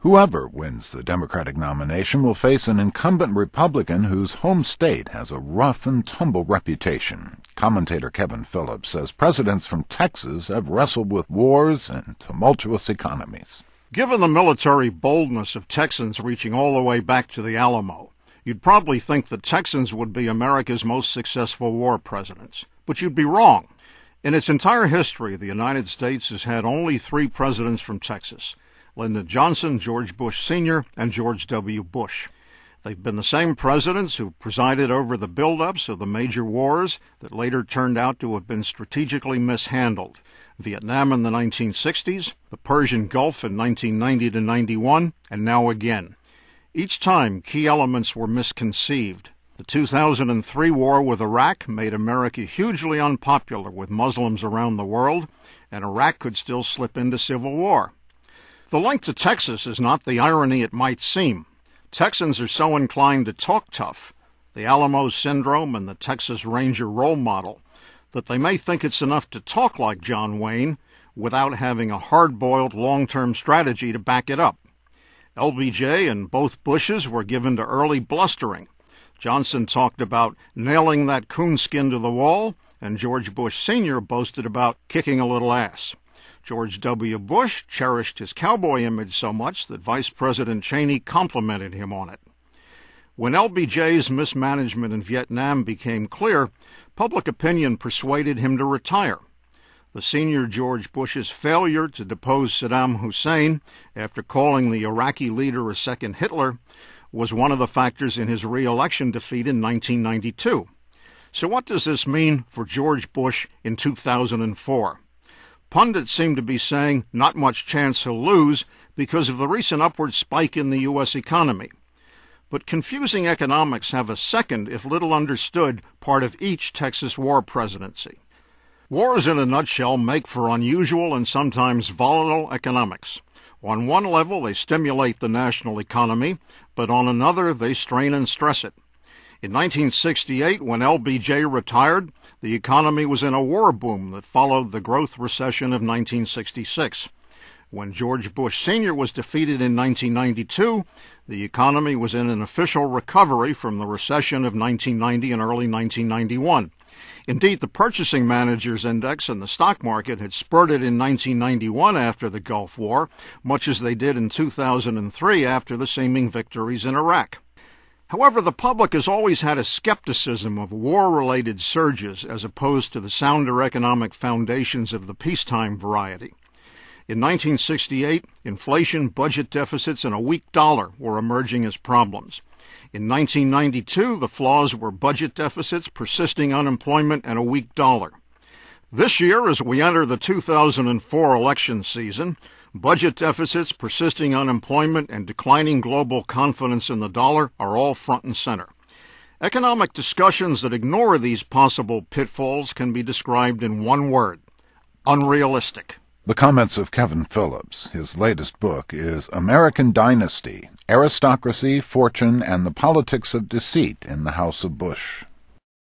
Whoever wins the Democratic nomination will face an incumbent Republican whose home state has a rough-and-tumble reputation. Commentator Kevin Phillips says presidents from Texas have wrestled with wars and tumultuous economies. Given the military boldness of Texans reaching all the way back to the Alamo, you'd probably think the Texans would be America's most successful war presidents. But you'd be wrong. In its entire history, the United States has had only 3 presidents from Texas: Lyndon Johnson, George Bush Sr., and George W. Bush. They've been the same presidents who presided over the buildups of the major wars that later turned out to have been strategically mishandled: Vietnam in the 1960s, the Persian Gulf in 1990 to 91, and now again. Each time, key elements were misconceived. The 2003 war with Iraq made America hugely unpopular with Muslims around the world, and Iraq could still slip into civil war. The link to Texas is not the irony it might seem. Texans are so inclined to talk tough, the Alamo Syndrome and the Texas Ranger role model, that they may think it's enough to talk like John Wayne without having a hard-boiled long-term strategy to back it up. LBJ and both Bushes were given to early blustering. Johnson talked about nailing that coonskin to the wall, and George Bush Sr. boasted about kicking a little ass. George W. Bush cherished his cowboy image so much that Vice President Cheney complimented him on it. When LBJ's mismanagement in Vietnam became clear, public opinion persuaded him to retire. The senior George Bush's failure to depose Saddam Hussein after calling the Iraqi leader a second Hitler was one of the factors in his re-election defeat in 1992. So what does this mean for George Bush in 2004? Pundits seem to be saying not much chance he'll lose because of the recent upward spike in the U.S. economy. But confusing economics have a second, if little understood, part of each Texas war presidency. Wars, in a nutshell, make for unusual and sometimes volatile economics. On one level, they stimulate the national economy, but on another, they strain and stress it. In 1968, when LBJ retired, the economy was in a war boom that followed the growth recession of 1966. When George Bush Sr. was defeated in 1992, the economy was in an official recovery from the recession of 1990 and early 1991. Indeed, the Purchasing Managers Index and the stock market had spurted in 1991 after the Gulf War, much as they did in 2003 after the seeming victories in Iraq. However, the public has always had a skepticism of war-related surges as opposed to the sounder economic foundations of the peacetime variety. In 1968, inflation, budget deficits, and a weak dollar were emerging as problems. In 1992, the flaws were budget deficits, persisting unemployment, and a weak dollar. This year, as we enter the 2004 election season, budget deficits, persisting unemployment, and declining global confidence in the dollar are all front and center. Economic discussions that ignore these possible pitfalls can be described in one word: unrealistic. The comments of Kevin Phillips. His latest book is American Dynasty: Aristocracy, Fortune, and the Politics of Deceit in the House of Bush.